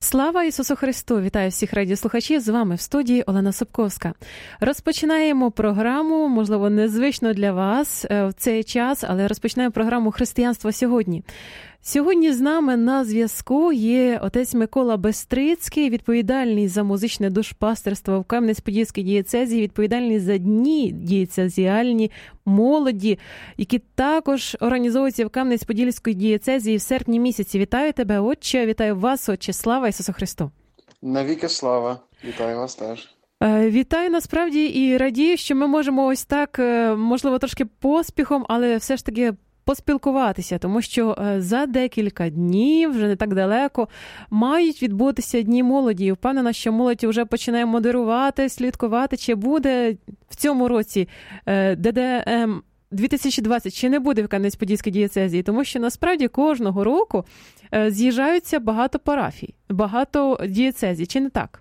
Слава Ісусу Христу! Вітаю всіх радіослухачів, з вами в студії Олена Собковська. Розпочинаємо програму, можливо, незвично для вас в цей час, але розпочинаємо програму «Християнство сьогодні». Сьогодні з нами на зв'язку є отець Микола Бестрицький, відповідальний за музичне душпастерство в Кам'янець-Подільській дієцезії, відповідальний за дні дієцезіальні молоді, які також організовуються в Кам'янець-Подільській дієцезії в серпні місяці. Вітаю тебе, отче, вітаю вас, отче, слава Ісусу Христу! Навіки слава, вітаю вас теж. Вітаю, насправді, і радію, що ми можемо ось так, можливо, трошки поспіхом, але все ж таки поспілкуватися, тому що за декілька днів, вже не так далеко, мають відбутися Дні молоді. І впевнена, що молодь вже починає модерувати, слідкувати, чи буде в цьому році ДДМ 2020, чи не буде в Кам'янець-Подільській дієцезії, тому що насправді кожного року з'їжджаються багато парафій, багато дієцезій, чи не так?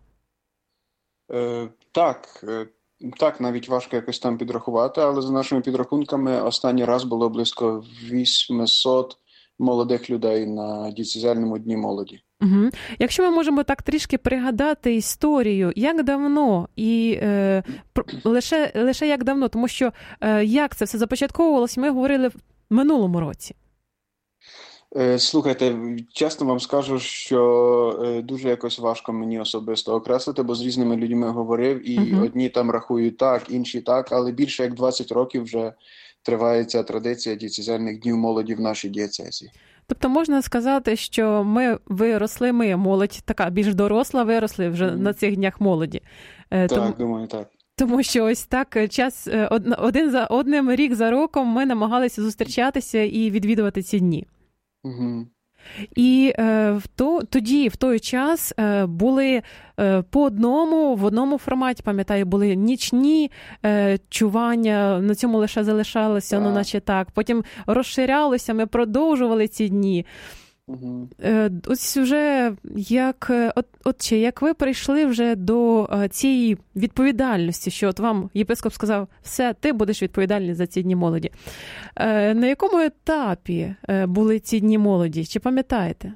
Так, навіть важко якось там підрахувати, але за нашими підрахунками останній раз було близько 800 молодих людей на дієцезіальному дні молоді. Угу. Якщо ми можемо так трішки пригадати історію, як давно і лише як давно, тому що як це все започатковувалося, ми говорили в минулому році. Слухайте, чесно вам скажу, що дуже якось важко мені особисто окреслити, бо з різними людьми говорив, і одні там рахують так, інші так, але більше як 20 років вже триває ця традиція дієцезіальних днів молоді в нашій дієцезії. Тобто можна сказати, що ми молодь така більш доросла, виросли вже на цих днях молоді. Думаю, так. Тому що ось так час один за одним, рік за роком ми намагалися зустрічатися і відвідувати ці дні. Угу. І тоді, в той час, були в одному форматі, пам'ятаю, були нічні чування, на цьому лише залишалося, ну наче так. Потім розширялося, ми продовжували ці дні. Угу. Ось вже, як ви прийшли вже до цієї відповідальності, що от вам єпископ сказав, все, ти будеш відповідальний за ці дні молоді. На якому етапі були ці дні молоді? Чи пам'ятаєте?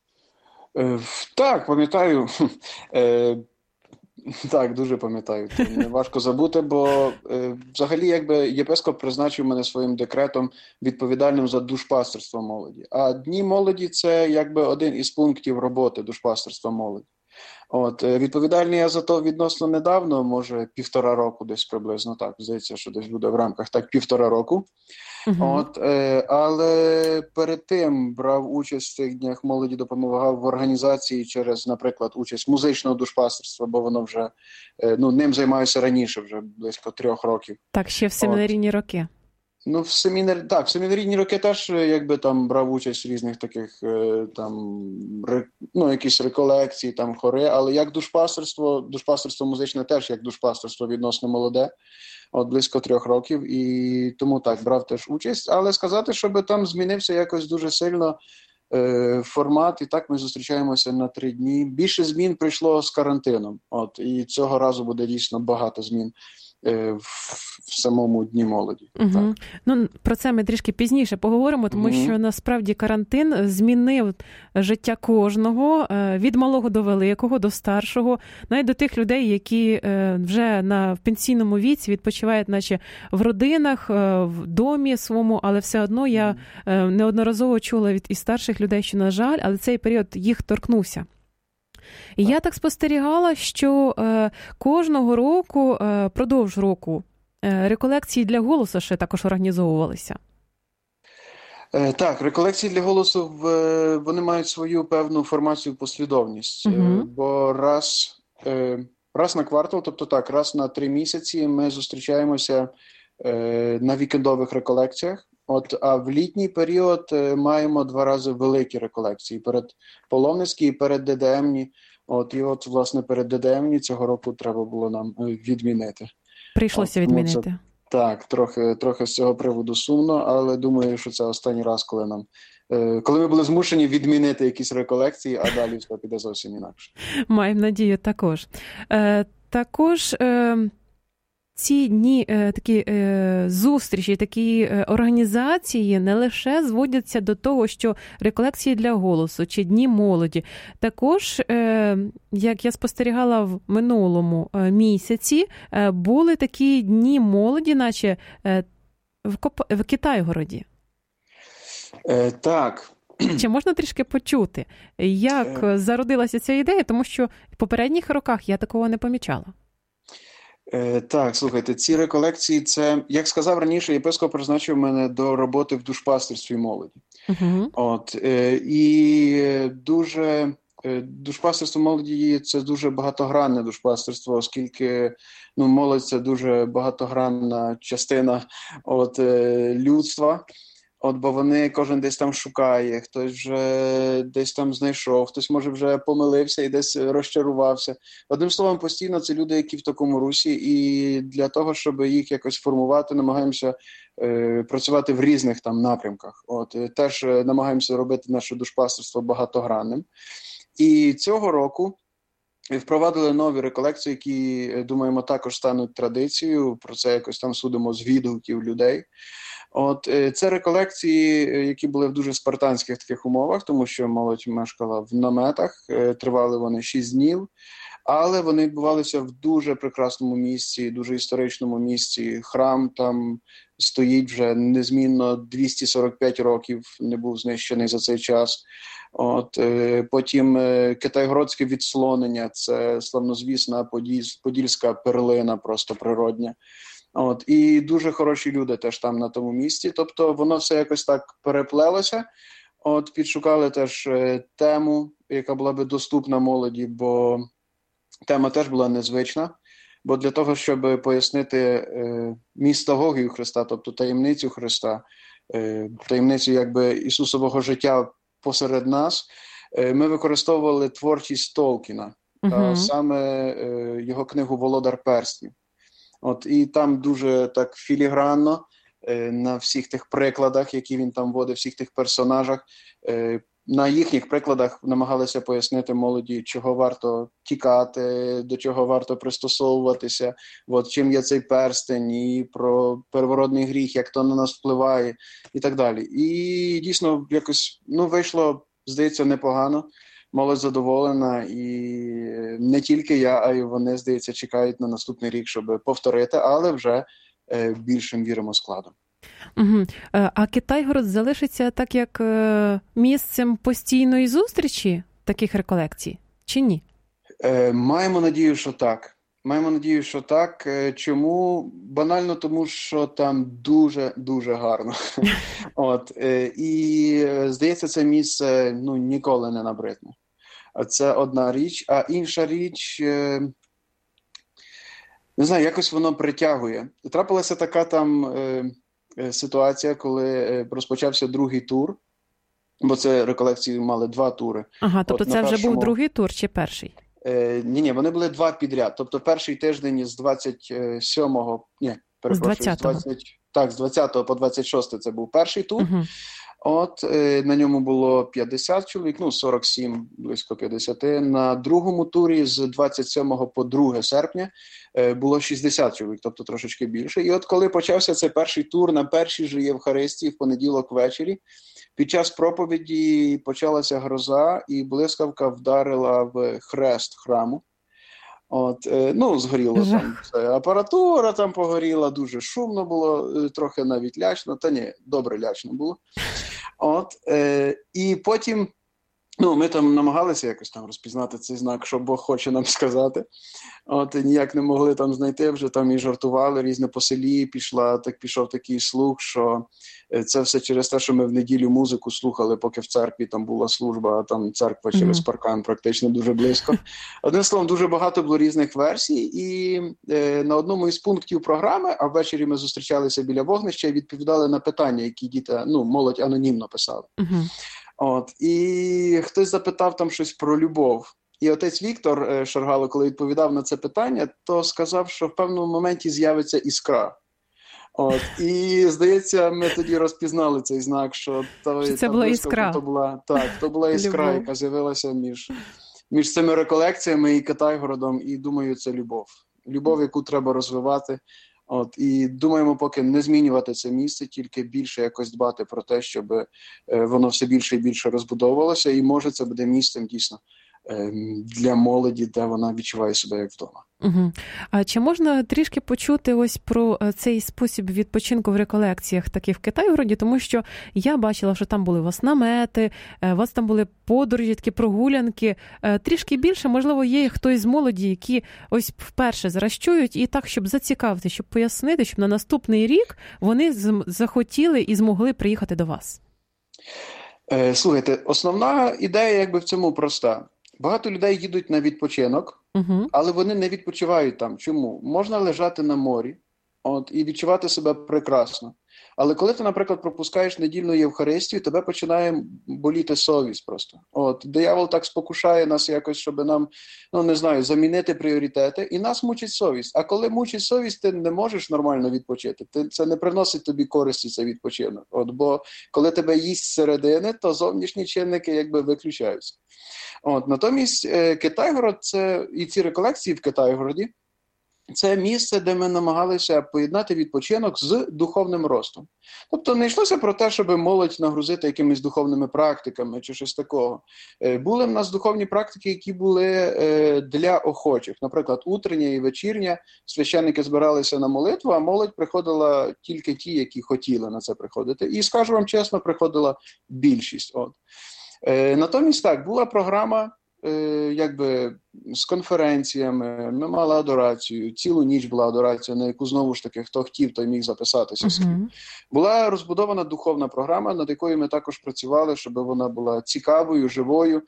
Так, пам'ятаю. Так, дуже пам'ятаю. Це важко забути, бо взагалі якби єпископ призначив мене своїм декретом відповідальним за душпастерство молоді. А дні молоді – це якби один із пунктів роботи душпастерства молоді. Відповідальний я за то відносно недавно, може 1,5 року десь приблизно, так, здається, що десь буде в рамках, так, 1,5 року. Але перед тим брав участь в цих днях молоді, допомагав в організації через, наприклад, участь музичного душпастерства, бо воно вже, ним займаюся раніше, вже близько 3 років. Так, ще в семінарійні роки. В семінарійні роки теж якби там брав участь в різних таких якісь реколекції, там хори, але як душпастерство музичне теж як душпастерство відносно молоде, близько 3 років, і тому так, брав теж участь, але сказати, щоб там змінився якось дуже сильно формат, і так ми зустрічаємося на 3 дні. Більше змін прийшло з карантином, і цього разу буде дійсно багато змін в самому Дні молоді. Угу. Про це ми трішки пізніше поговоримо, тому що насправді карантин змінив життя кожного, від малого до великого, до старшого, навіть до тих людей, які вже в пенсійному віці відпочивають наче в родинах, в домі своєму, але все одно я неодноразово чула від і старших людей, що, на жаль, але цей період їх торкнувся. І я так спостерігала, що кожного року, продовж року, реколекції для голосу ще також організовувалися. Так, реколекції для голосу, вони мають свою певну формацію, послідовність. Бо раз на квартал, тобто так, раз на 3 місяці ми зустрічаємося на вікендових реколекціях. А в літній період маємо 2 рази великі реколекції, перед Половницькі і перед ДДМні. Власне, перед ДДМні цього року треба було нам відмінити. Прийшлося відмінити. Так, трохи з цього приводу сумно, але думаю, що це останній раз, коли ми були змушені відмінити якісь реколекції, а далі все піде зовсім інакше. Маємо надію також. ці дні, такі зустрічі, такі організації не лише зводяться до того, що реколекції для голосу чи дні молоді. Також, як я спостерігала в минулому місяці, були такі дні молоді, наче в Китайгороді. Так. Чи можна трішки почути, як зародилася ця ідея? Тому що в попередніх роках я такого не помічала. Так, слухайте, ці реколекції, це, як сказав раніше, єпископ призначив мене до роботи в душпастерстві молоді. І душпастерство молоді – це дуже багатогранне душпастерство, оскільки молодь – це дуже багатогранна частина людства. Бо вони кожен десь там шукає, хтось вже десь там знайшов, хтось, може, вже помилився і десь розчарувався. Одним словом, постійно це люди, які в такому русі, і для того, щоб їх якось формувати, намагаємося працювати в різних там напрямках. Теж намагаємося робити наше душпастерство багатогранним. І цього року впровадили нові реколекції, які, думаємо, також стануть традицією. Про це якось там судимо з відгуків людей. Це реколекції, які були в дуже спартанських таких умовах, тому що молодь мешкала в наметах, тривали вони 6 днів, але вони відбувалися в дуже прекрасному місці, дуже історичному місці. Храм там стоїть вже незмінно 245 років, не був знищений за цей час. Потім Китайгородське відслонення, це славнозвісна подільська перлина, просто природня. І дуже хороші люди теж там на тому місці. Тобто воно все якось так переплелося. Підшукали теж тему, яка була би доступна молоді, бо тема теж була незвична. Бо для того, щоб пояснити містагогію Христа, тобто таємницю Христа, таємницю якби Ісусового життя посеред нас, ми використовували творчість Толкіна, саме його книгу «Володар перснів». І там дуже так філігранно на всіх тих прикладах, які він там вводив, всіх тих персонажах, на їхніх прикладах намагалися пояснити молоді, чого варто тікати, до чого варто пристосовуватися, чим є цей перстень, і про первородний гріх, як то на нас впливає, і так далі. І дійсно якось вийшло, здається, непогано. Молодь задоволена, і не тільки я, а й вони, здається, чекають на наступний рік, щоб повторити, але вже більшим, віримо, складом. А Китайгород залишиться так, як місцем постійної зустрічі таких реколекцій, чи ні? Маємо надію, що так. Чому? Банально тому, що там дуже гарно. І, здається, це місце ніколи не набридне. Це одна річ. А інша річ, не знаю, якось воно притягує. Трапилася така там ситуація, коли розпочався другий тур, бо це реколекції мали 2 тури. Тобто це вже був другий тур чи перший? Ні, вони були 2 підряд. Тобто перший тиждень з 27-го, з 20-го. З 20 по 26 це був перший тур. На ньому було 50 чоловік, 47, близько 50. На другому турі з 27 по 2 серпня було 60 чоловік, тобто трошечки більше. І коли почався цей перший тур на першій же Євхаристії в понеділок ввечері, під час проповіді почалася гроза, і блискавка вдарила в хрест храму. Згоріло там все. Апаратура там погоріла, дуже шумно було, трохи навіть лячно. Та ні, добре лячно було. І потім, ми там намагалися якось там розпізнати цей знак, що Бог хоче нам сказати. Ніяк не могли там знайти, вже там і жартували, різне по селі пішов такий слух, що це все через те, що ми в неділю музику слухали, поки в церкві там була служба, а там церква через паркан практично дуже близько. Одним словом, дуже багато було різних версій, і на одному із пунктів програми, а ввечері ми зустрічалися біля вогнища і відповідали на питання, які діти, молодь анонімно писали. І хтось запитав там щось про любов. І отець Віктор Шаргало, коли відповідав на це питання, то сказав, що в певному моменті з'явиться іскра. І, здається, ми тоді розпізнали цей знак, що це була іскра. То була іскра, яка з'явилася між цими реколекціями і Китайгородом, і, думаю, це любов. любов, яку треба розвивати. От, і думаємо, поки не змінювати це місце, тільки більше якось дбати про те, щоб воно все більше і більше розбудовувалося, і може це буде місцем дійсно для молоді, де вона відчуває себе як вдома. Угу. А чи можна трішки почути ось про цей спосіб відпочинку в реколекціях таких в Китайгороді? Тому що я бачила, що там були у вас намети, у вас там були подорожі, такі прогулянки. Трішки більше, можливо, є хтось з молоді, які ось вперше зараз чують, і так, щоб зацікавити, щоб пояснити, щоб на наступний рік вони захотіли і змогли приїхати до вас. Слухайте, основна ідея якби в цьому проста. Багато людей їдуть на відпочинок, але вони не відпочивають там. Чому? Можна лежати на морі і відчувати себе прекрасно. Але коли ти, наприклад, пропускаєш недільну Євхаристію, тебе починає боліти совість просто. Диявол так спокушає нас якось, щоб нам, не знаю, замінити пріоритети, і нас мучить совість. А коли мучить совість, ти не можеш нормально відпочити. Це не приносить тобі користі, цей відпочинок. Бо коли тебе їсть зсередини, то зовнішні чинники якби виключаються. Натомість Китайгород, і ці реколекції в Китайгороді, це місце, де ми намагалися поєднати відпочинок з духовним ростом. Тобто не йшлося про те, щоб молодь нагрузити якимись духовними практиками чи щось такого. Були в нас духовні практики, які були для охочих. Наприклад, утрення і вечірня священники збиралися на молитву, а молодь приходила тільки ті, які хотіли на це приходити. І, скажу вам чесно, приходила більшість. Натомість так, була програма якби з конференціями, ми мали адорацію, цілу ніч була адорація, на яку знову ж таки хто хотів, той міг записатися. Була розбудована духовна програма, над якою ми також працювали, щоб вона була цікавою, живою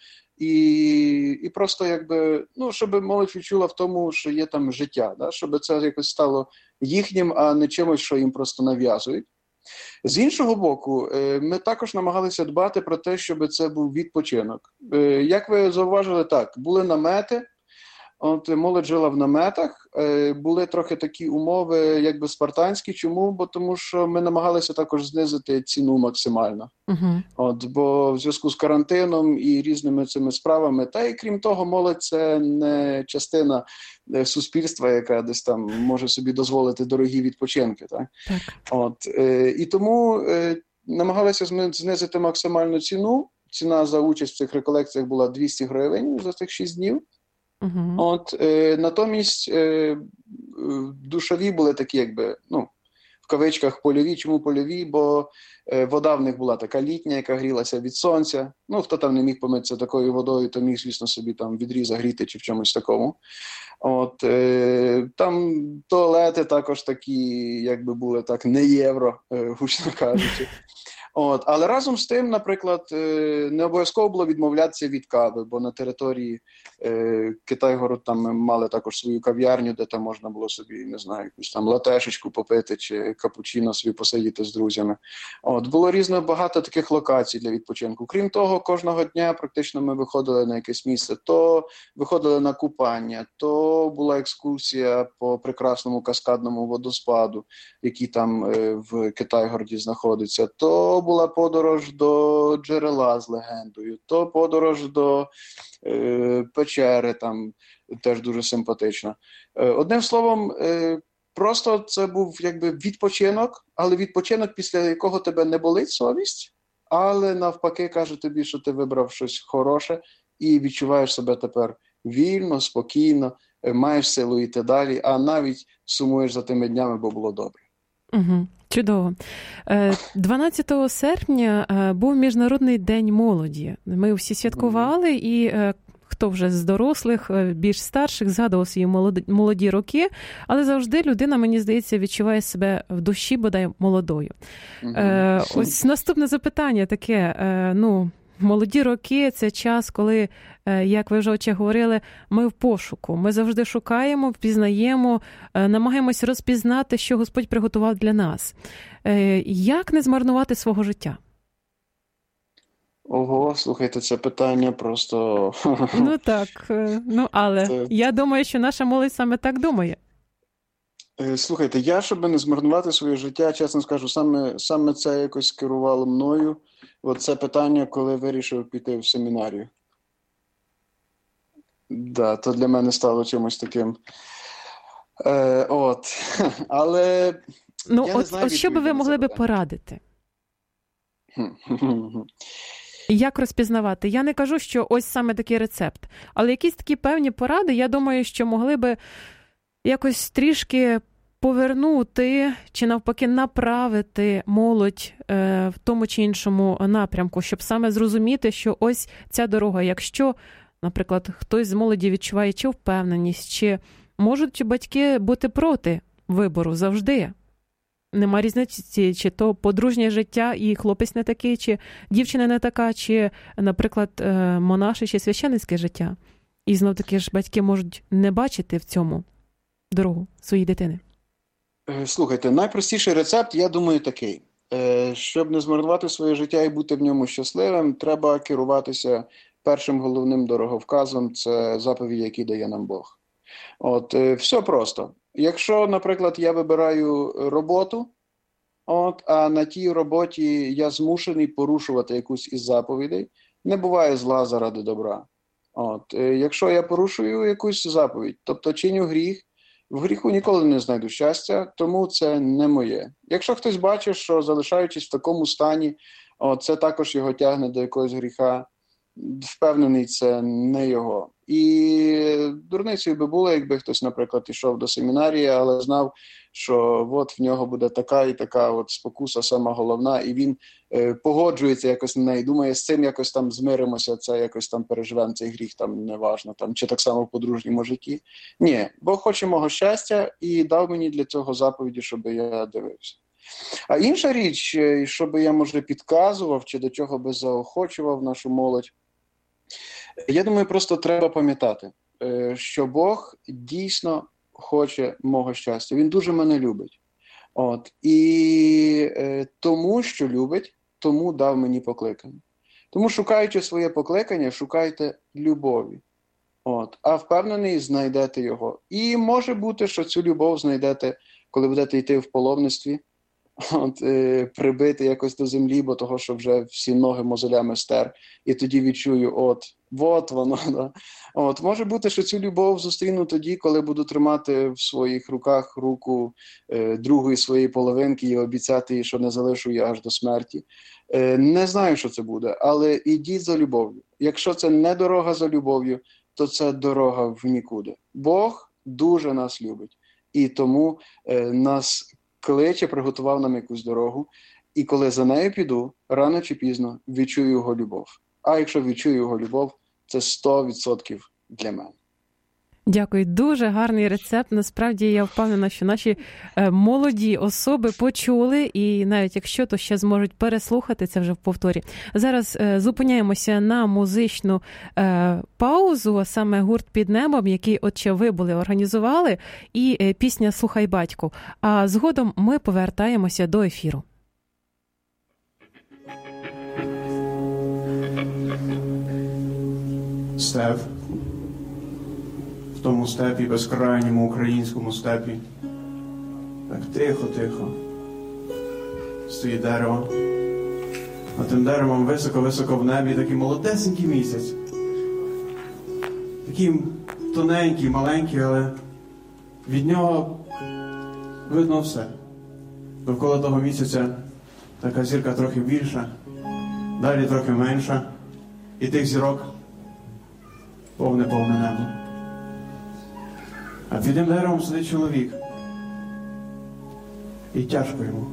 і просто якби, щоб молодь відчула в тому, що є там життя, щоб це якось стало їхнім, а не чимось, що їм просто нав'язують. З іншого боку, ми також намагалися дбати про те, щоб це був відпочинок. Як ви зауважили, так, були намети, молодь жила в наметах, були трохи такі умови, якби спартанські. Чому? Бо тому що ми намагалися також знизити ціну максимально. Бо в зв'язку з карантином і різними цими справами, та і крім того, молодь – це не частина суспільства, яка десь там може собі дозволити дорогі відпочинки. Так? І тому намагалися знизити максимальну ціну. Ціна за участь в цих реколекціях була 200 гривень за цих 6 днів. Натомість душові були такі, якби, в кавичках польові. Чому польові? Бо вода в них була така літня, яка грілася від сонця. Хто там не міг помитися такою водою, то міг, звісно, собі там відрі загріти чи в чомусь такому. Там туалети також такі, якби були так, не євро, гучно кажучи. Але разом з тим, наприклад, не обов'язково було відмовлятися від кави, бо на території Китайгород там ми мали також свою кав'ярню, де там можна було собі, не знаю, якусь там латешечку попити чи капучино собі посидіти з друзями. Було багато таких локацій для відпочинку. Крім того, кожного дня практично ми виходили на якесь місце. То виходили на купання, то була екскурсія по прекрасному каскадному водоспаду, який там в Китайгороді знаходиться, то була подорож до джерела з легендою, то подорож до печери, там теж дуже симпатично. Одним словом, просто це був якби відпочинок, але відпочинок, після якого тебе не болить совість, але навпаки каже тобі, що ти вибрав щось хороше і відчуваєш себе тепер вільно, спокійно, маєш силу йти далі, а навіть сумуєш за тими днями, бо було добре. Чудово. 12 серпня був Міжнародний день молоді. Ми всі святкували, і хто вже з дорослих, більш старших, згадував свої молоді роки, але завжди людина, мені здається, відчуває себе в душі, бодай, молодою. Ось наступне запитання таке, молоді роки – це час, коли, як ви вже отче говорили, ми в пошуку. Ми завжди шукаємо, впізнаємо, намагаємось розпізнати, що Господь приготував для нас. Як не змарнувати свого життя? Ого, слухайте, це питання просто... Але я думаю, що наша молодь саме так думає. Слухайте, я, щоб не змарнувати своє життя, чесно скажу, саме це якось керувало мною. Це питання, коли вирішив піти в семінарію. То для мене стало чимось таким Але Ну, я не знаю, от що би ви могли би порадити? Як розпізнавати? Я не кажу, що ось саме такий рецепт, але якісь такі певні поради, я думаю, що могли би якось трішки повернути чи навпаки направити молодь в тому чи іншому напрямку, щоб саме зрозуміти, що ось ця дорога, якщо, наприклад, хтось з молоді відчуває чи впевненість, чи можуть батьки бути проти вибору завжди. Нема різниці, чи то подружнє життя і хлопець не такий, чи дівчина не така, чи, наприклад, монаше чи священницьке життя. І знов-таки ж батьки можуть не бачити в цьому дорогу своєї дитини. Слухайте, найпростіший рецепт, я думаю, такий. Щоб не змарнувати своє життя і бути в ньому щасливим, треба керуватися першим головним дороговказом – це заповіді, які дає нам Бог. Все просто. Якщо, наприклад, я вибираю роботу, а на тій роботі я змушений порушувати якусь із заповідей, не буває зла заради добра. Якщо я порушую якусь заповідь, тобто чиню гріх, в гріху ніколи не знайду щастя, тому це не моє. Якщо хтось бачить, що залишаючись в такому стані, це також його тягне до якогось гріха, впевнений, це не його. І дурницею би було, якби хтось, наприклад, ішов до семінарії, але знав, що от в нього буде така і така спокуса сама головна, і він погоджується якось на неї, думає, з цим якось там змиримося, це якось там переживемо цей гріх, там неважно, там, чи так само в подружньому житті. Ні, Бог хоче мого щастя і дав мені для цього заповіді, щоб я дивився. А інша річ, що би я, може, підказував, чи до чого би заохочував нашу молодь, я думаю, просто треба пам'ятати, що Бог дійсно хоче мого щастя. Він дуже мене любить. І тому, що любить, тому дав мені покликання. Тому, шукаючи своє покликання, шукайте любові. А впевнений, знайдете його. І може бути, що цю любов знайдете, коли будете йти в паломництві, прибити якось до землі, бо того, що вже всі ноги мозолями стер, і тоді відчую, от воно. Да? Може бути, що цю любов зустріну тоді, коли буду тримати в своїх руках руку другої своєї половинки і обіцяти їй, що не залишу її аж до смерті. Не знаю, що це буде, але ідіть за любов'ю. Якщо це не дорога за любов'ю, то це дорога в нікуди. Бог дуже нас любить, і тому нас кличе, приготував нам якусь дорогу, і коли за нею піду, рано чи пізно відчую його любов. А якщо відчую його любов, це 100% для мене. Дякую. Дуже гарний рецепт. Насправді, я впевнена, що наші молоді особи почули, і навіть якщо, то ще зможуть переслухати це вже в повторі. Зараз зупиняємося на музичну паузу, а саме гурт «Під небом», який, отче, ви були організували, і пісня «Слухай, батьку». А згодом ми повертаємося до ефіру. Степ. В тому степі, безкрайньому українському степі. Так тихо-тихо стоїть дерево. А тим деревом високо-високо в небі такий молодесенький місяць. Такий тоненький, маленький, але від нього видно все. Довкола того місяця така зірка трохи більша, далі трохи менша. І тих зірок повне-повне небо. А під тим деревом сидить чоловік. І тяжко йому.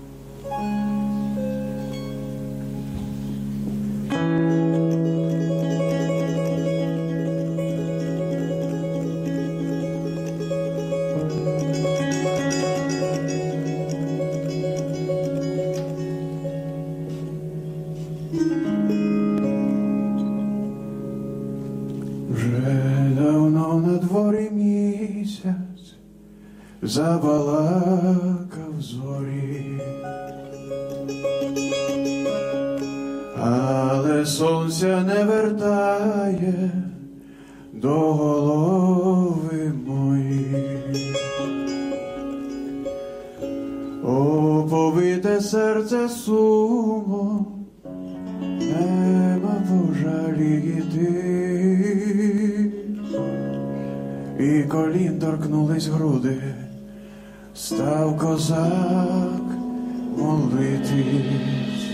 Забалакав зорі, але сонця не вертає до голови мої. Оповите серце сумом, нема пожаліти. і колін торкнулись груди, став козак молитись.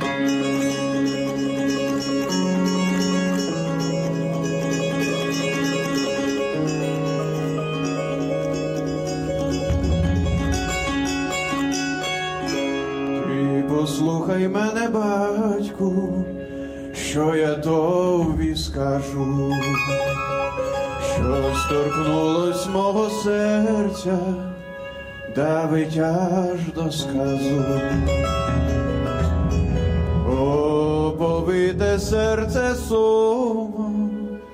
Ти послухай мене, батьку, що я тобі скажу, щось торкнулось мого серця, давить аж до сказу. Оповите серце сумом,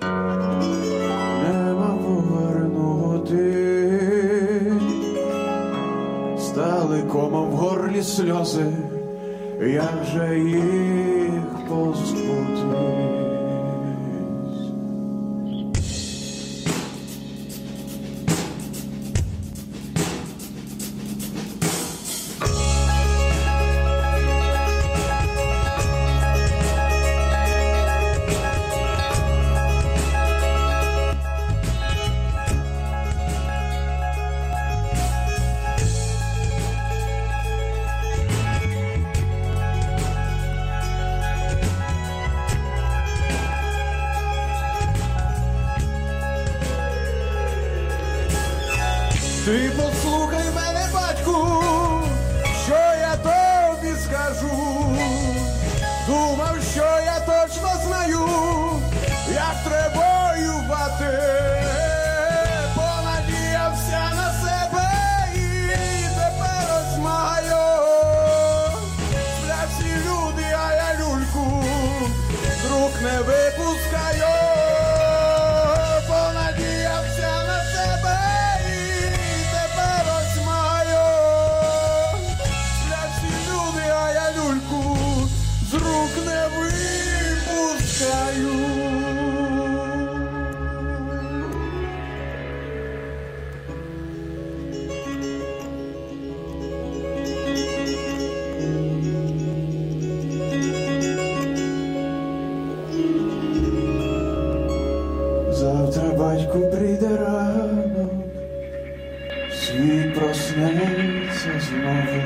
нема повернути, стали комом в горлі сльози, як же їх позбути? Ти послухай мене, батьку, що я тобі скажу. Думав, що я точно знаю, як треба воювати. Понадіявся на себе і тепер ось маю. Всі люди, а я люльку з рук не випускаю. Понадіявся на себе. З рук не випускаю. Завтра батьку прийде ранок, світ проснеться знову.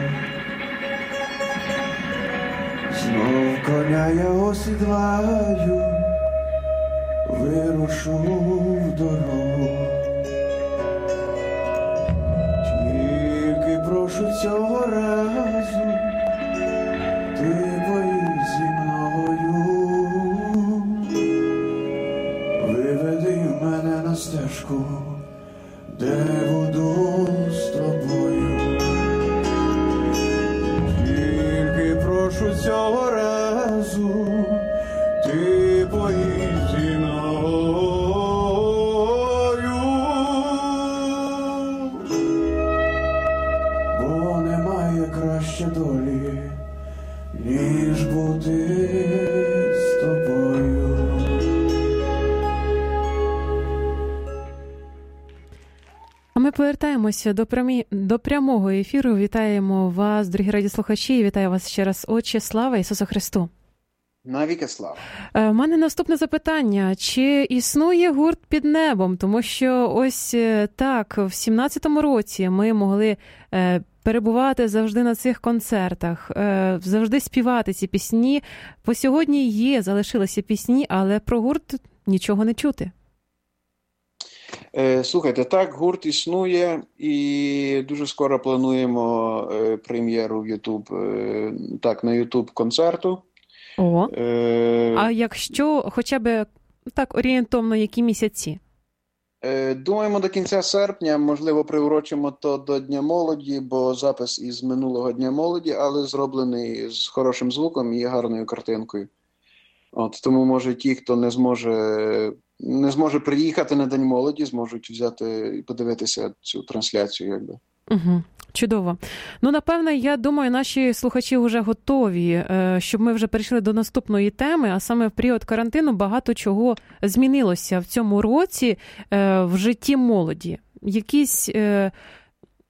Знов коня я осідлаю, вирушу в дорогу. Тільки прошу цього разу, ти поїдь зі мною. Виведи мене на стежку, де буду з тобою. Прошу цього разу, ти поїдь зі мною. Бо немає краще долі, ніж бути з тобою. А ми повертаємося до прямого ефіру. Вітаємо вас, дорогі радіослухачі, і вітаю вас ще раз, Отче. Слава Ісусу Христу! Навіки слава! У мене наступне запитання. Чи існує гурт «Під небом»? Тому що ось так, в 17-му році ми могли перебувати завжди на цих концертах, завжди співати ці пісні. По сьогодні залишилися пісні, але про гурт нічого не чути. Слухайте, так, гурт існує і дуже скоро плануємо прем'єру в YouTube, так, на YouTube концерту. О, а якщо хоча б так орієнтовно, які місяці? Думаємо, до кінця серпня, можливо, приурочимо то до Дня молоді, бо запис із минулого Дня молоді, але зроблений з хорошим звуком і гарною картинкою. От, тому, може, ті, хто не зможе приїхати на День молоді, зможуть взяти і подивитися цю трансляцію, якби. Угу. Чудово. Ну, напевне, я думаю, наші слухачі вже готові, щоб ми вже перейшли до наступної теми, а саме в період карантину багато чого змінилося в цьому році в житті молоді. Якісь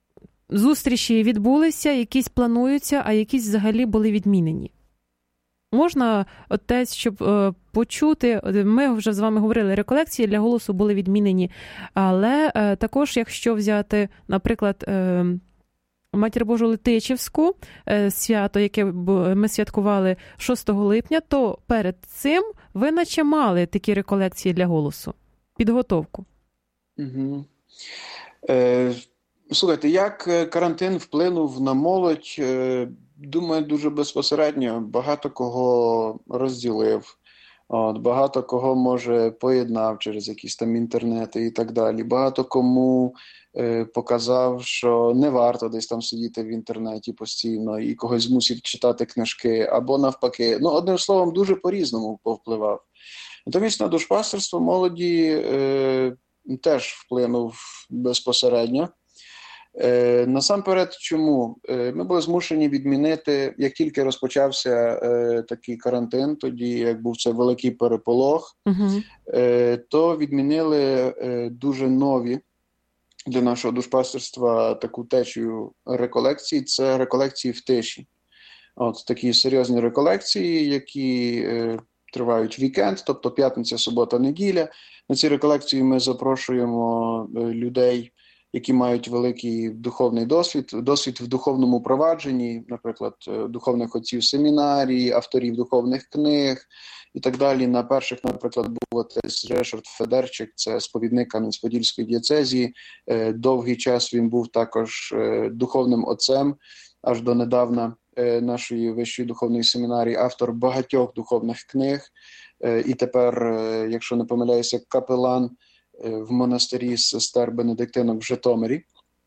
зустрічі відбулися, якісь плануються, а якісь взагалі були відмінені. можна, отець, щоб почути, ми вже з вами говорили, реколекції для голосу були відмінені, але також, якщо взяти, наприклад, Матір Божу Летичівську, свято, яке ми святкували 6 липня, то перед цим ви наче мали такі реколекції для голосу, підготовку. Угу. Слухайте, як карантин вплинув на молодь, думаю, дуже безпосередньо. Багато кого розділив, багато кого, може, поєднав через якісь там інтернети і так далі. Багато кому показав, що не варто десь там сидіти в інтернеті постійно і когось змусив читати книжки, або навпаки. Ну, одним словом, дуже по-різному повпливав. Натомість на душпастерство молоді теж вплинув безпосередньо. Насамперед, чому? Ми були змушені відмінити, як тільки розпочався такий карантин, тоді, як був цей великий переполох, то відмінили дуже нові для нашого душпастерства таку течію реколекцій. Це реколекції в тиші. От такі серйозні реколекції, які тривають вікенд, тобто п'ятниця, субота, неділя. На ці реколекції ми запрошуємо людей, які мають великий духовний досвід в духовному провадженні, наприклад, духовних отців семінарії, авторів духовних книг і так далі. На перших, наприклад, був отець Ришард Федерчик, це сповідник Кам'янець-Подільської дієцезії. Довгий час він був також духовним отцем, аж донедавна нашої вищої духовної семінарії, автор багатьох духовних книг. І тепер, якщо не помиляюся, капелан в монастирі сестер Бенедиктинок в Житомирі.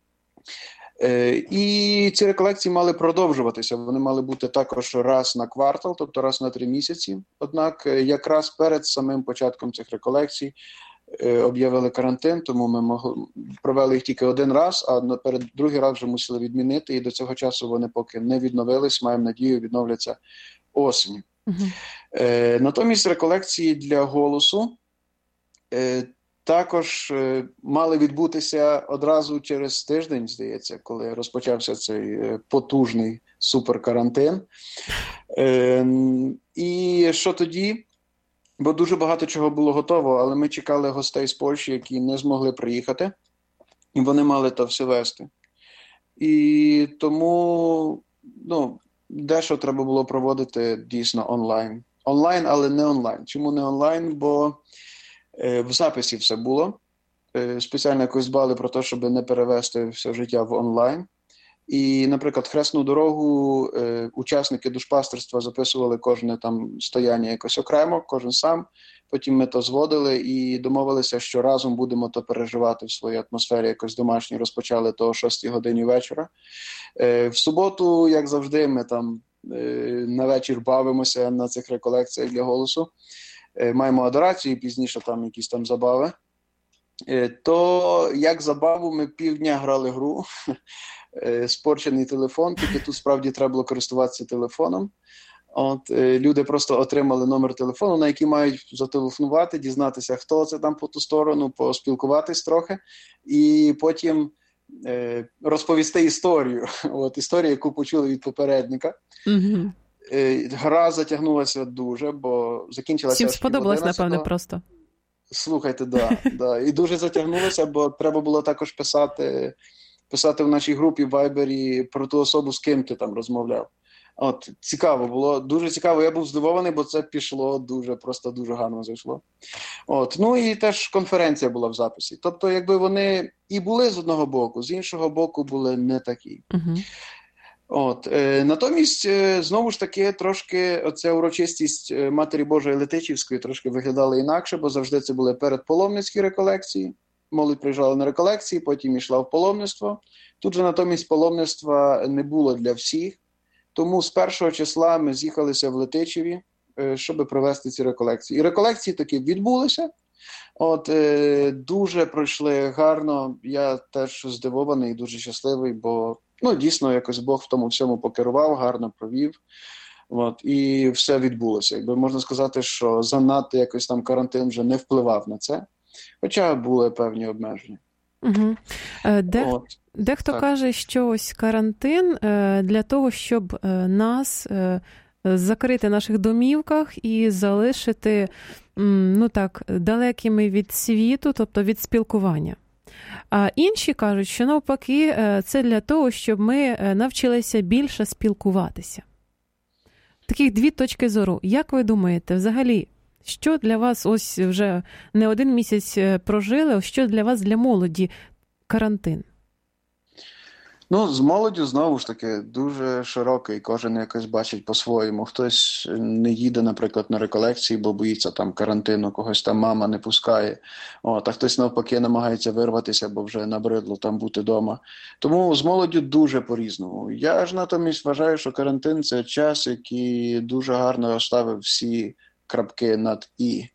І ці реколекції мали продовжуватися. Вони мали бути також раз на квартал, тобто раз на 3 місяці. Однак якраз перед самим початком цих реколекцій об'явили карантин, тому ми провели їх тільки один раз, а перед другий раз вже мусили відмінити. І до цього часу вони поки не відновились. Маємо надію, відновляться осінню. Натомість реколекції для голосу також мали відбутися одразу через тиждень, здається, коли розпочався цей потужний суперкарантин. І що тоді? Бо дуже багато чого було готово, але ми чекали гостей з Польщі, які не змогли приїхати, і вони мали то все вести. І тому, дещо треба було проводити дійсно онлайн. Онлайн, але не онлайн. Чому не онлайн? Бо в записі все було. Спеціально якось дбали про те, щоб не перевести все життя в онлайн. І, наприклад, хресну дорогу учасники душпастерства записували кожне там стояння якось окремо, кожен сам. Потім ми то зводили і домовилися, що разом будемо то переживати в своїй атмосфері якось домашній. Розпочали то о 6 годині вечора. В суботу, як завжди, ми там на вечір бавимося на цих реколекціях для голосу. Маємо адорацію, пізніше там якісь там забави. То як забаву ми півдня грали гру, спорчений телефон, тільки тут справді треба було користуватися телефоном. Люди просто отримали номер телефону, на який мають зателефонувати, дізнатися, хто це там по ту сторону, поспілкуватись трохи, і потім розповісти історію. Історію, яку почули від попередника. Угу. Гра затягнулася дуже, бо закінчилася. Всім сподобалось, напевне, просто. Слухайте, да. І дуже затягнулося, бо треба було також писати в нашій групі в Вайбері про ту особу, з ким ти там розмовляв. Цікаво було, дуже цікаво. Я був здивований, бо це пішло дуже гарно зайшло. І теж конференція була в записі. Тобто, якби вони і були з одного боку, з іншого боку були не такі. Натомість, знову ж таки, трошки оця урочистість Матері Божої Летичівської трошки виглядала інакше, бо завжди це були передпаломницькі реколекції. Молодь приїжджала на реколекції, потім йшла в паломництво. Тут же натомість паломництва не було для всіх. Тому з 1 числа ми з'їхалися в Летичеві, щоб провести ці реколекції. І реколекції таки відбулися. Дуже пройшли гарно. Я теж здивований і дуже щасливий, бо дійсно якось Бог в тому всьому покерував, гарно провів. І все відбулося. Якби можна сказати, що занадто якось там карантин вже не впливав на це. Хоча були певні обмеження. Угу. Дехто каже, що ось карантин для того, щоб нас закрити в наших домівках і залишити, далекими від світу, тобто від спілкування. А інші кажуть, що навпаки, це для того, щоб ми навчилися більше спілкуватися. Таких дві точки зору. Як ви думаєте, взагалі, що для вас, ось вже не один місяць прожили, що для вас, для молоді, карантин? З молоддю, знову ж таки, дуже широкий, кожен якось бачить по-своєму. Хтось не їде, наприклад, на реколекції, бо боїться там карантину, когось там мама не пускає. А хтось навпаки намагається вирватися, бо вже набридло там бути вдома. Тому з молоддю дуже по-різному. Я ж натомість вважаю, що карантин – це час, який дуже гарно розставив всі крапки над «і».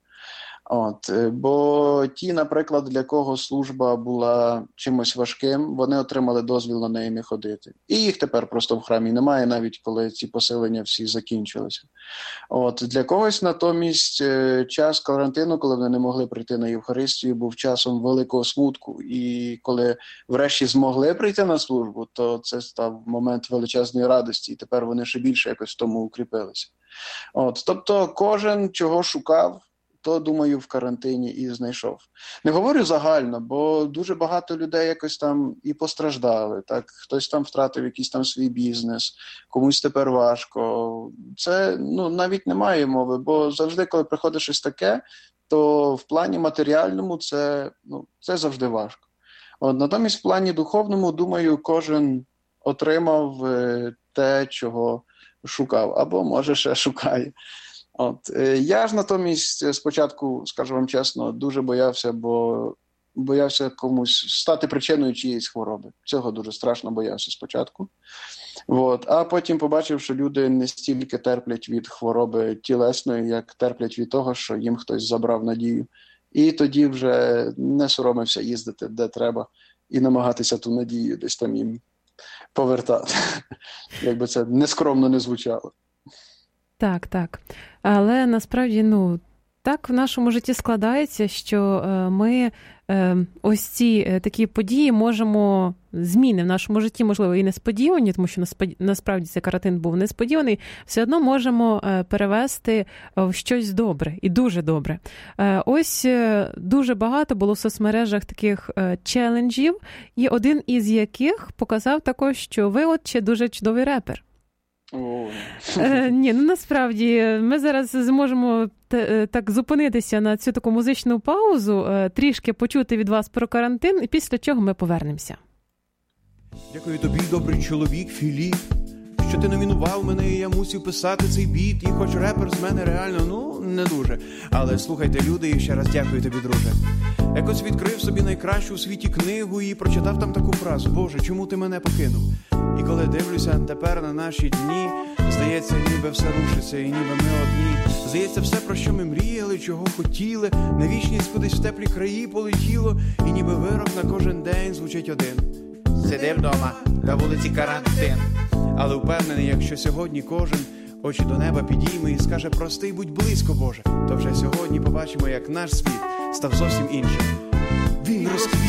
Бо ті, наприклад, для кого служба була чимось важким, вони отримали дозвіл на неї не ходити. І їх тепер просто в храмі немає, навіть коли ці поселення всі закінчилися. Для когось натомість час карантину, коли вони не могли прийти на Євхаристію, був часом великого смутку. І коли врешті змогли прийти на службу, то це став момент величезної радості. І тепер вони ще більше якось в тому укріпилися. Тобто кожен чого шукав, то, думаю, в карантині і знайшов. Не говорю загально, бо дуже багато людей якось там і постраждали. Так? Хтось там втратив якийсь там свій бізнес, комусь тепер важко. Це навіть немає мови, бо завжди, коли приходить щось таке, то в плані матеріальному це завжди важко. Натомість в плані духовному, думаю, кожен отримав те, чого шукав, або, може, ще шукає. Я ж натомість спочатку, скажу вам чесно, дуже боявся, бо боявся комусь стати причиною чиєїсь хвороби. Цього дуже страшно боявся спочатку. А потім побачив, що люди не стільки терплять від хвороби тілесної, як терплять від того, що їм хтось забрав надію. І тоді вже не соромився їздити, де треба, і намагатися ту надію десь там їм повертати. Якби це нескромно не звучало. Так. Але насправді, так в нашому житті складається, що ми ось ці такі події можемо, зміни в нашому житті, можливо, і несподівані, тому що насправді цей карантин був несподіваний, все одно можемо перевести в щось добре, і дуже добре. Ось дуже багато було в соцмережах таких челенджів, і один із яких показав також, що ви, отче, дуже чудовий репер. Насправді, ми зараз зможемо так зупинитися на цю таку музичну паузу, трішки почути від вас про карантин, і після чого ми повернемося. Дякую тобі, добрий чоловік Філіп, що ти номінував мене, і я мусив писати цей біт, і хоч репер з мене реально, не дуже. Але слухайте, люди, і ще раз дякую тобі, друже. Якось відкрив собі найкращу у світі книгу і прочитав там таку фразу: «Боже, чому ти мене покинув?» І коли дивлюся тепер на наші дні, здається, ніби все рушиться, і ніби ми одні. Здається, все, про що ми мріяли, чого хотіли, на вічність кудись в теплі краї полетіло, і ніби вирок на кожен день звучить один: сиди вдома, на вулиці карантин. Але впевнений, якщо сьогодні кожен очі до неба підійме і скаже: прости, будь близько, Боже, то вже сьогодні побачимо, як наш світ став зовсім іншим. Він розквіт.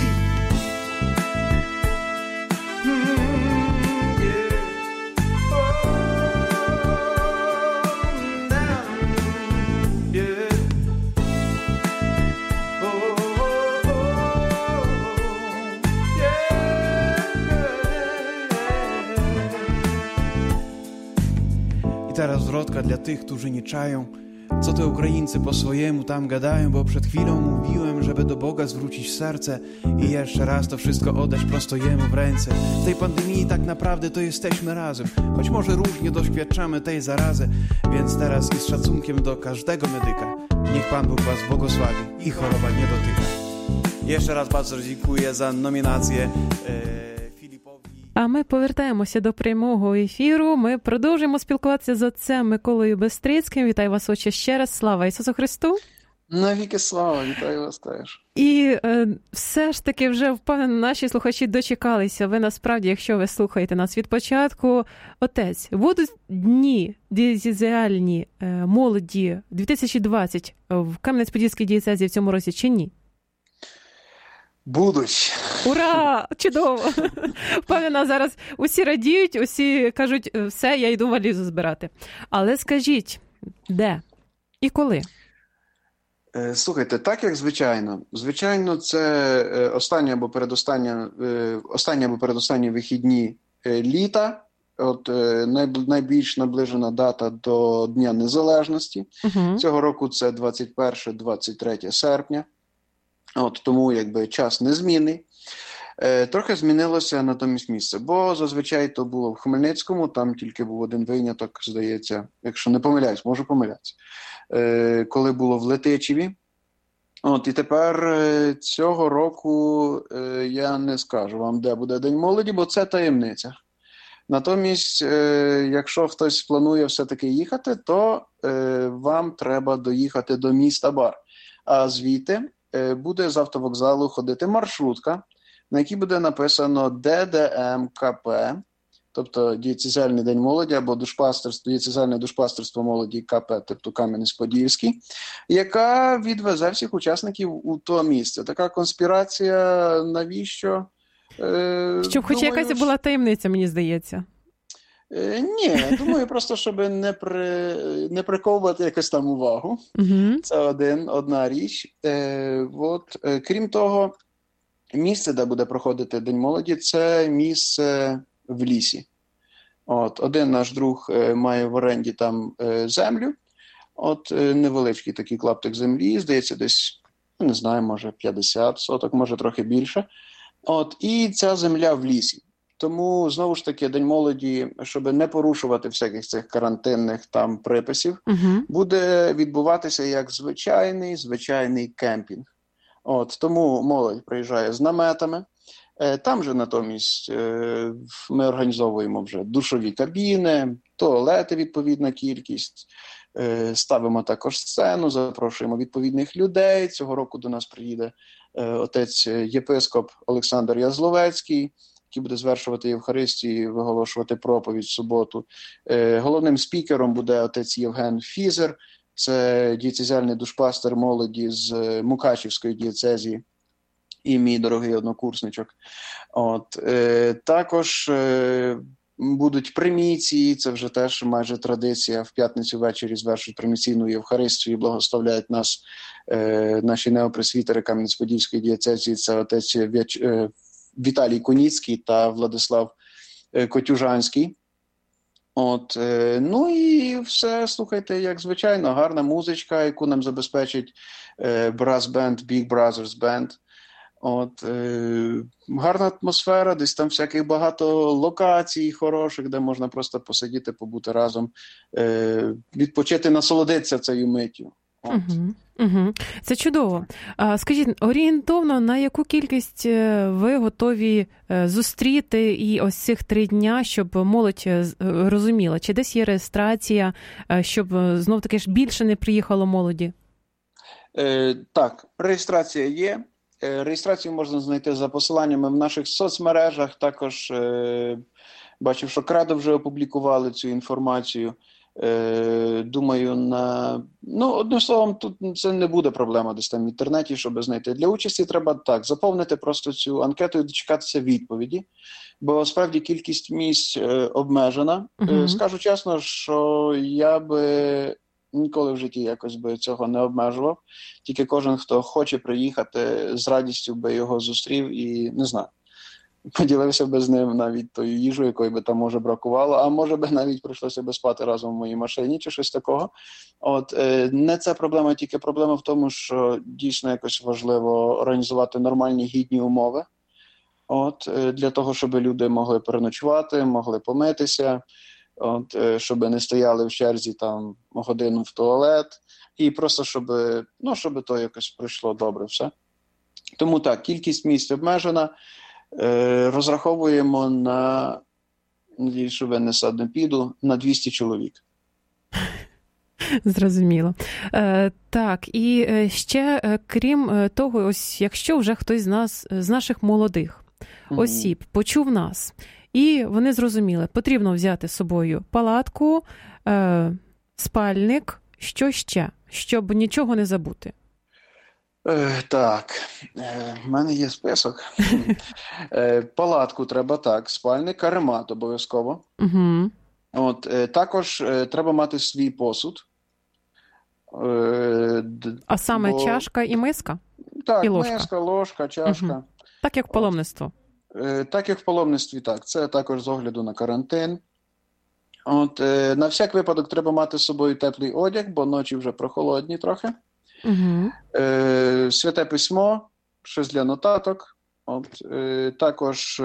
I teraz zwrotka dla tych, którzy nie czają, co te Ukraińcy po swojemu tam gadają, bo przed chwilą mówiłem, żeby do Boga zwrócić serce i jeszcze raz to wszystko oddać prosto Jemu w ręce. W tej pandemii tak naprawdę to jesteśmy razem, choć może różnie doświadczamy tej zarazy, więc teraz i z szacunkiem do każdego medyka, niech Pan Bóg was błogosławi i choroba nie dotyka. Jeszcze raz bardzo dziękuję za nominację. А ми повертаємося до прямого ефіру. Ми продовжуємо спілкуватися з отцем Миколою Бестрицьким. Вітаю вас, отче, ще раз. Слава Ісусу Христу! Навіки слава! Вітаю вас теж! І все ж таки вже, впевнено, наші слухачі дочекалися. Ви насправді, якщо ви слухаєте нас від початку, отець, будуть дні дієцезіальні молоді 2020 в Кам'янець-Подільській дієцезії в цьому році чи ні? Будуть. Ура! Чудово! Впевнена, зараз усі радіють, усі кажуть, все, я йду валізу збирати. Але скажіть, де і коли? Слухайте, так як звичайно. Звичайно, це останні або передостанні вихідні літа. От найбільш наближена дата до Дня Незалежності. Цього року це 21-23 серпня. От, тому якби час незмінний. Трохи змінилося натомість місце, бо зазвичай то було в Хмельницькому, там тільки був один виняток, здається, якщо не помиляюсь, можу помилятися, коли було в Летичеві. От, і тепер цього року я не скажу вам, де буде День молоді, бо це таємниця. Натомість, якщо хтось планує все-таки їхати, то вам треба доїхати до міста Бар. А звідти буде з автовокзалу ходити маршрутка, на якій буде написано ДДМКП, тобто Дієцезіальний день молоді, або Дієцезіальне душпастерство молоді КП, тобто Кам'янець-Подільський, яка відвезе всіх учасників у то місце. Така конспірація, навіщо? Щоб хоч якась була таємниця, мені здається. Ні, думаю, просто, щоб не приковувати якось там увагу. Це одна річ. Крім того, місце, де буде проходити День молоді, це місце в лісі. Один наш друг має в оренді там землю, невеличкий такий клаптик землі, здається, десь, не знаю, може 50 соток, може трохи більше. І ця земля в лісі. Тому, знову ж таки, День молоді, щоб не порушувати всяких цих карантинних там приписів, буде відбуватися як звичайний кемпінг. Тому молодь приїжджає з наметами. Там же натомість ми організовуємо вже душові кабіни, туалети відповідна кількість, ставимо також сцену, запрошуємо відповідних людей. Цього року до нас приїде отець єпископ Олександр Язловецький, який буде звершувати Євхаристію і виголошувати проповідь в суботу. Головним спікером буде отець Євген Фізер, це дієцезіальний душпастер молоді з Мукачівської дієцезії і мій дорогий однокурсничок. Також будуть приміції, це вже теж майже традиція. В п'ятницю ввечері звершують приміційну Євхаристію і благословляють нас наші неопресвітери Кам'янець-Подільської дієцезії, це отець Віталій Куніцький та Владислав Котюжанський. І все, слухайте, як звичайно, гарна музичка, яку нам забезпечить брас-бенд, Big Brothers Band. Гарна атмосфера, десь там всяких багато локацій хороших, де можна просто посидіти, побути разом, відпочити, насолодитися цією миттю. Це чудово. Скажіть, орієнтовно, на яку кількість ви готові зустріти і ось цих 3 дня, щоб молодь розуміла? Чи десь є реєстрація, щоб знов-таки ж більше не приїхало молоді? Так, реєстрація є. Реєстрацію можна знайти за посиланнями в наших соцмережах. Також бачив, що Кредо вже опублікували цю інформацію. Думаю, одним словом, тут це не буде проблема десь там в інтернеті, щоб знайти. Для участі треба так, заповнити просто цю анкету і дочекатися відповіді, бо справді кількість місць обмежена. Скажу чесно, що я би ніколи в житті якось би цього не обмежував. Тільки кожен, хто хоче приїхати, з радістю би його зустрів і, не знаю, поділився би з ним навіть тою їжею, якої би там, може, бракувало, а може би навіть прийшлося би спати разом в моїй машині чи щось такого. Не це проблема, тільки проблема в тому, що дійсно якось важливо організувати нормальні гідні умови. Для того, щоб люди могли переночувати, могли помитися, щоб не стояли в черзі там годину в туалет, і просто щоб то якось пройшло добре все. Тому так, кількість місць обмежена. Розраховуємо надіюсь, що ви не садно піду, на 200 чоловік. Зрозуміло. Так, і ще, крім того, ось якщо вже хтось з наших молодих осіб почув нас, і вони зрозуміли, потрібно взяти з собою палатку, спальник, що ще, щоб нічого не забути. Так, в мене є список. Палатку треба, так, спальник, каремат обов'язково. Угу. Також треба мати свій посуд. А саме чашка і миска? Так, і ложка. Миска, ложка, чашка. Угу. Так, як в паломництво. Так, як в паломництві, так. Це також з огляду на карантин. На всяк випадок треба мати з собою теплий одяг, бо ночі вже прохолодні трохи. Угу. Святе письмо, щось для нотаток. Також,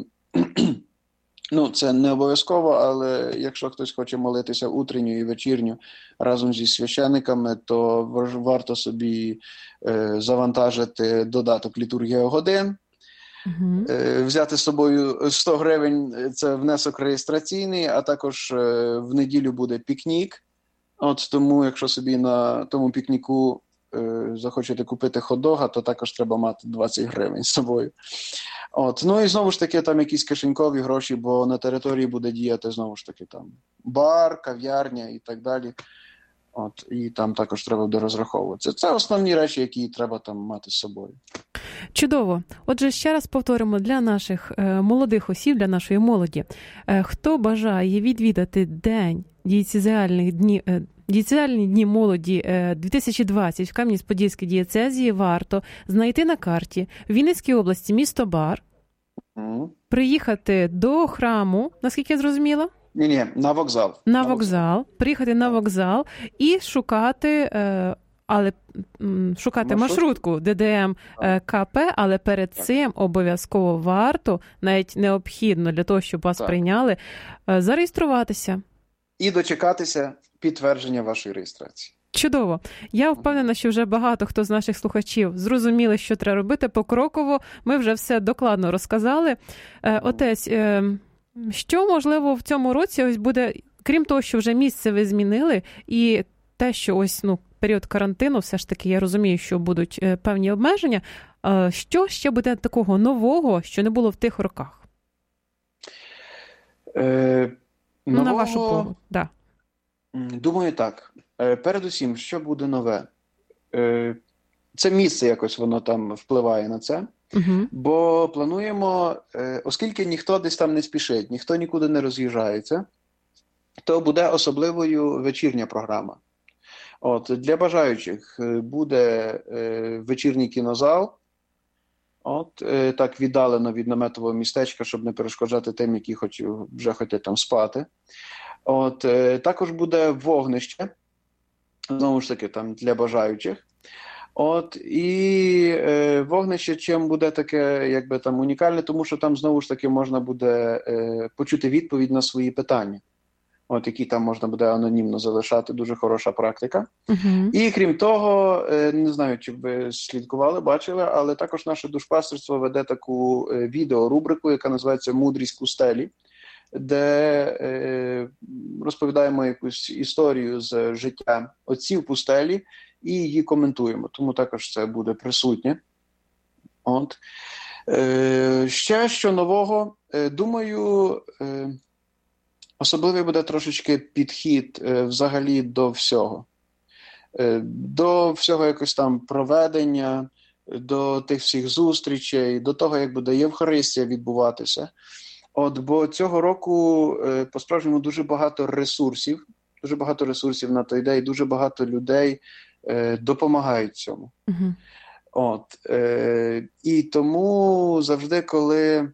це не обов'язково, але якщо хтось хоче молитися утренню і вечірню разом зі священниками, то варто собі завантажити додаток «Літургія годин». Угу. Взяти з собою 100 гривень – це внесок реєстраційний, а також в неділю буде пікнік. Тому, якщо собі на тому пікніку захочете купити хот-дога, то також треба мати 20 гривень з собою. І знову ж таки там якісь кишенькові гроші, бо на території буде діяти знову ж таки там бар, кав'ярня і так далі. І там також треба буде розраховуватися. Це основні речі, які треба там мати з собою. Чудово. Отже, ще раз повторимо для наших молодих осіб, для нашої молоді. Хто бажає відвідати День дієцезіальні дні молоді 2020 в Кам'янець-Подільській дієцезії, варто знайти на карті в Вінницькій області місто Бар, приїхати до храму, наскільки я зрозуміла? Ні, на вокзал. На вокзал. Приїхати на вокзал і шукати маршрутку ДДМ КП, але перед цим обов'язково варто, навіть необхідно для того, щоб вас прийняли, зареєструватися. І дочекатися підтвердження вашої реєстрації. Чудово. Я впевнена, що вже багато хто з наших слухачів зрозуміли, що треба робити. Покроково ми вже все докладно розказали. Отець, що, можливо, в цьому році ось буде, крім того, що вже місце ви змінили, і те, що ось, період карантину, все ж таки, я розумію, що будуть певні обмеження, що ще буде такого нового, що не було в тих роках? На вашу погляд, да. Думаю, так. Передусім, що буде нове? Це місце якось воно там впливає на це. Бо плануємо, оскільки ніхто десь там не спішить, ніхто нікуди не роз'їжджається, то буде особливою вечірня програма. Для бажаючих буде вечірній кінозал, так віддалено від наметового містечка, щоб не перешкоджати тим, які вже хочуть там спати. Також буде вогнище, знову ж таки, там для бажаючих. І вогнище чим буде таке, якби там унікальне, тому що там знову ж таки можна буде почути відповідь на свої питання, які там можна буде анонімно залишати, дуже хороша практика. І крім того, не знаю, чи ви слідкували, бачили, але також наше душпастерство веде таку відеорубрику, яка називається «Мудрість пустелі», де розповідаємо якусь історію з життя отців пустелі і її коментуємо. Тому також це буде присутнє. Ще що нового, думаю, особливий буде трошечки підхід взагалі до всього. До всього якось там проведення, до тих всіх зустрічей, до того, як буде Євхаристія відбуватися. Бо цього року по-справжньому дуже багато ресурсів на той день, дуже багато людей допомагають цьому. І тому завжди, коли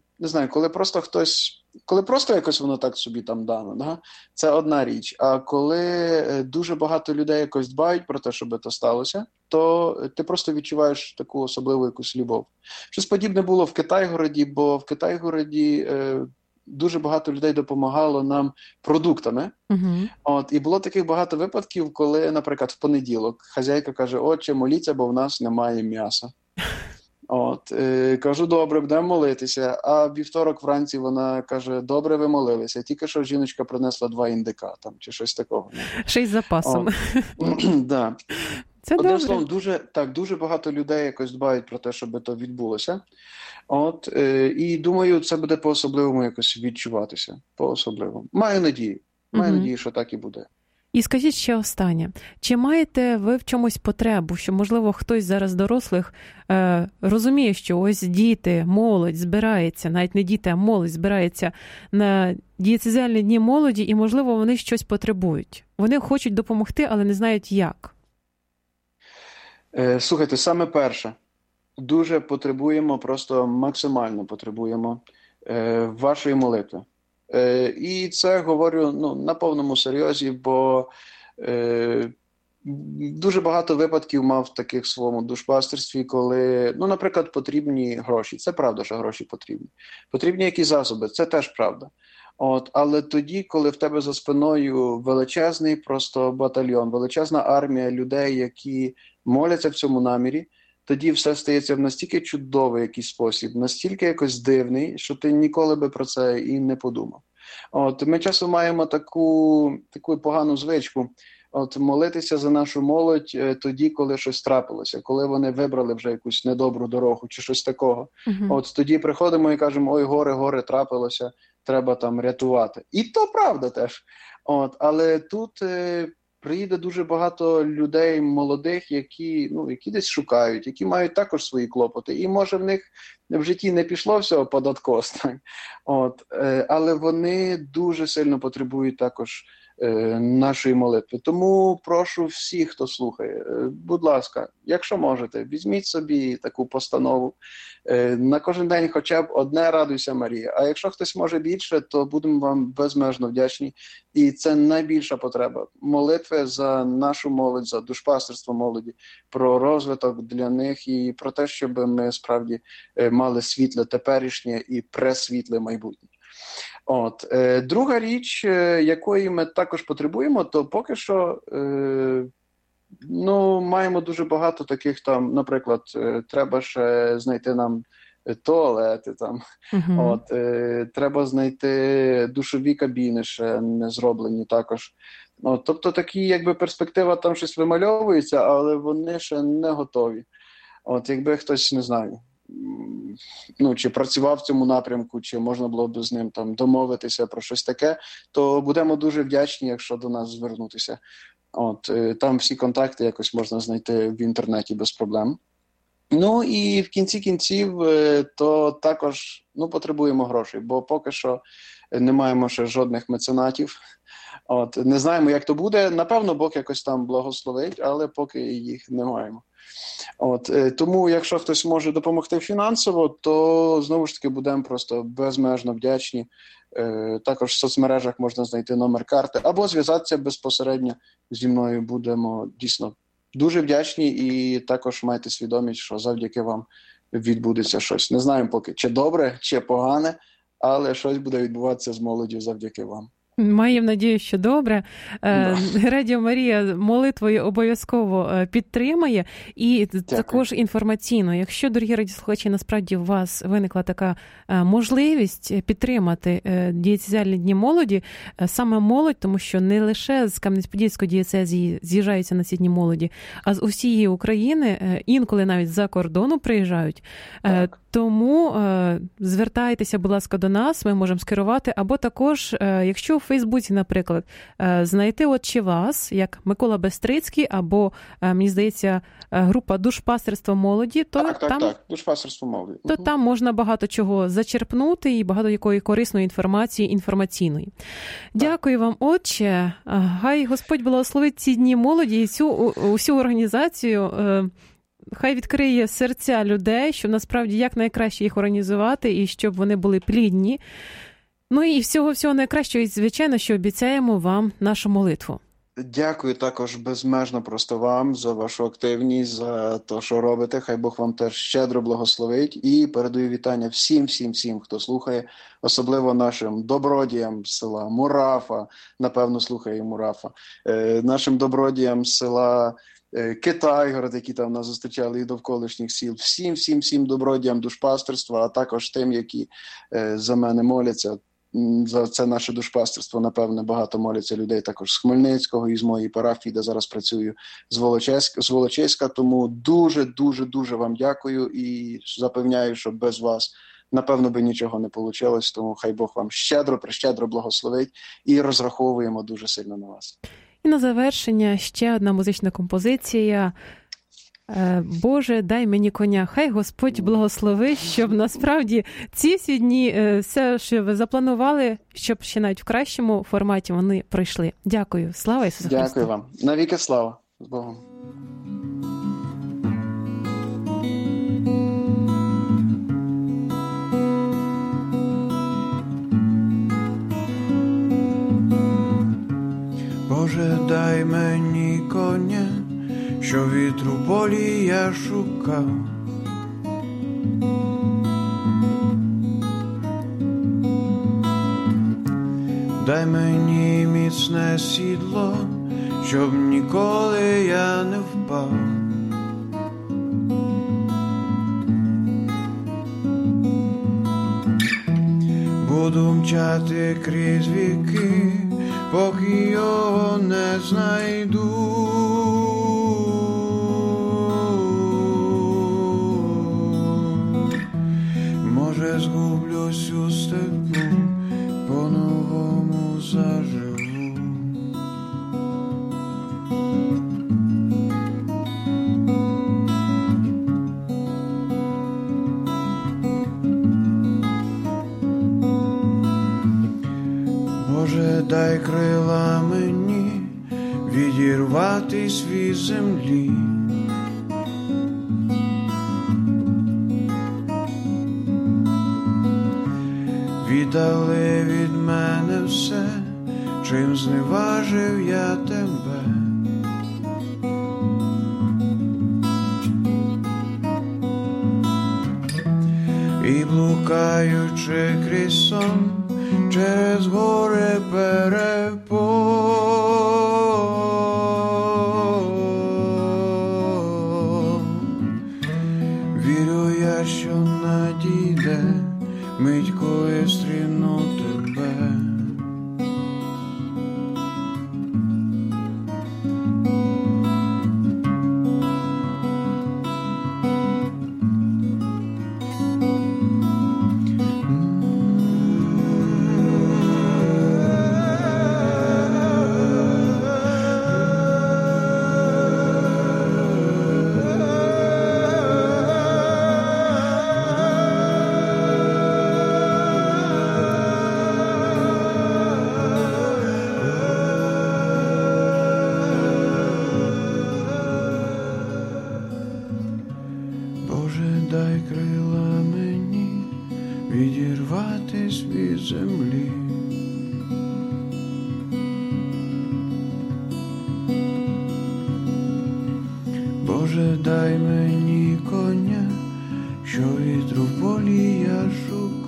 просто якось воно так собі там дано, це одна річ. А коли дуже багато людей якось дбають про те, щоб це сталося, то ти просто відчуваєш таку особливу якусь любов. Щось подібне було в Китай-городі, бо в Китай-городі дуже багато людей допомагало нам продуктами. І було таких багато випадків, коли, наприклад, в понеділок хазяйка каже: «Отче, моліться, бо в нас немає м'яса». Кажу: «Добре, будемо молитися». А вівторок вранці вона каже: «Добре, ви молилися. Тільки що жіночка принесла 2 індика там, чи щось такого». Ще й з запасом. Да. Це одним добре. словом, дуже багато людей якось дбають про те, щоб це відбулося. І думаю, це буде по-особливому якось відчуватися. По-особливому. Маю надію, що так і буде. І скажіть ще останнє. Чи маєте ви в чомусь потребу, що, можливо, хтось зараз з дорослих розуміє, що ось діти, молодь збирається, навіть не діти, а молодь збирається на дієцезіальні дні молоді, і, можливо, вони щось потребують. Вони хочуть допомогти, але не знають як. Слухайте, саме перше. Дуже потребуємо, просто максимально потребуємо вашої молитви. І це говорю на повному серйозі, бо дуже багато випадків мав таких в своєму душпастерстві, коли, наприклад, потрібні гроші. Це правда, що гроші потрібні. Потрібні якісь засоби, це теж правда. Але тоді, коли в тебе за спиною величезний просто батальйон, величезна армія людей, які моляться в цьому намірі, тоді все стається в настільки чудовий якийсь спосіб, настільки якось дивний, що ти ніколи би про це і не подумав. Ми часто маємо таку погану звичку, молитися за нашу молодь тоді, коли щось трапилося, коли вони вибрали вже якусь недобру дорогу чи щось такого. Тоді приходимо і кажемо, ой, горе трапилося, треба там рятувати. І то правда теж. Але тут приїде дуже багато людей молодих, які десь шукають, які мають також свої клопоти. І може в них в житті не пішло всього під откос, так? Але вони дуже сильно потребують також нашої молитви. Тому прошу всіх, хто слухає, будь ласка, якщо можете, візьміть собі таку постанову. На кожен день хоча б одне «Радуйся, Марія». А якщо хтось може більше, то будемо вам безмежно вдячні. І це найбільша потреба. Молитви за нашу молодь, за душпастерство молоді, про розвиток для них і про те, щоб ми справді мали світле теперішнє і пресвітле майбутнє. Друга річ, якої ми також потребуємо, то поки що маємо дуже багато таких там, наприклад, треба ще знайти нам туалети там, треба знайти душові кабіни ще не зроблені також. Тобто такі якби перспектива там щось вимальовується, але вони ще не готові. Якби хтось, не знаю, чи працював в цьому напрямку, чи можна було б з ним там домовитися про щось таке, то будемо дуже вдячні, якщо до нас звернутися. Там всі контакти якось можна знайти в інтернеті без проблем. І в кінці кінців, то також потребуємо грошей, бо поки що не маємо ще жодних меценатів. Не знаємо, як то буде. Напевно, Бог якось там благословить, але поки їх не маємо. Тому, якщо хтось може допомогти фінансово, то, знову ж таки, будемо просто безмежно вдячні. Також в соцмережах можна знайти номер карти, або зв'язатися безпосередньо зі мною. Будемо дійсно дуже вдячні і також майте свідомість, що завдяки вам відбудеться щось. Не знаємо поки, чи добре, чи погане, але щось буде відбуватися з молоддю завдяки вам. Маємо надію, що добре. Радіо Марія молитвою обов'язково підтримає. І також інформаційно. Якщо, дорогі радіослухачі, насправді у вас виникла така можливість підтримати дієцезіальні дні молоді, саме молодь, тому що не лише з Кам'янець-Подільської дієцезії з'їжджаються на ці дні молоді, а з усієї України, інколи навіть з-за кордону приїжджають. Тому звертайтеся, будь ласка, до нас, ми можемо скерувати. Або також, якщо у Фейсбуці, наприклад, знайти «Отче вас», як Микола Бестрицький, або, мені здається, група «Душпастерство молоді», то так, «Душпастерство молоді». То там можна багато чого зачерпнути і багато якої корисної інформації інформаційної. Дякую вам, отче. Хай Господь благословить ці дні молоді і цю усю організацію. Хай відкриє серця людей, щоб насправді якнайкраще їх організувати і щоб вони були плідні. І всього найкращого, і, звичайно, що обіцяємо вам нашу молитву. Дякую також безмежно просто вам за вашу активність, за те, що робите. Хай Бог вам теж щедро благословить. І передаю вітання всім, хто слухає, особливо нашим добродіям з села Мурафа, напевно, слухає Мурафа, нашим добродіям з села Китайгород, які там нас зустрічали, і довколишніх сіл. Всім добродіям душпастерства, а також тим, які за мене моляться. За це наше душпастерство, напевне, багато моляться людей також з Хмельницького і з моєї парафії, де зараз працюю, з Волочиська. Тому дуже вам дякую і запевняю, що без вас, напевно, би нічого не вийшло. Тому хай Бог вам щедро благословить і розраховуємо дуже сильно на вас. І на завершення ще одна музична композиція. Боже, дай мені коня. Хай Господь благослови, щоб насправді ці всі дні, все, що ви запланували, щоб ще навіть в кращому форматі вони пройшли. Дякую. Слава Ісусу Христу. Дякую вам. Навіки слава. З Богом. Боже, дай мені коня, що вітру полі я шукав. Дай мені міцне сідло, щоб ніколи я не впав. Буду мчати крізь віки, поки його не знайду. Може, згублюсь у степу, по-новому заживу. Боже, дай крила мені відірватись від землі. Віддали від мене все, чим зневажив я тебе. І блукаючи крізь сон, через гори перепон. Вірю я, що надійде мить, коли стріну тебе. Боже, дай крила мені відірватись від землі. Боже, дай мені коня, що вітру в полі я шукав.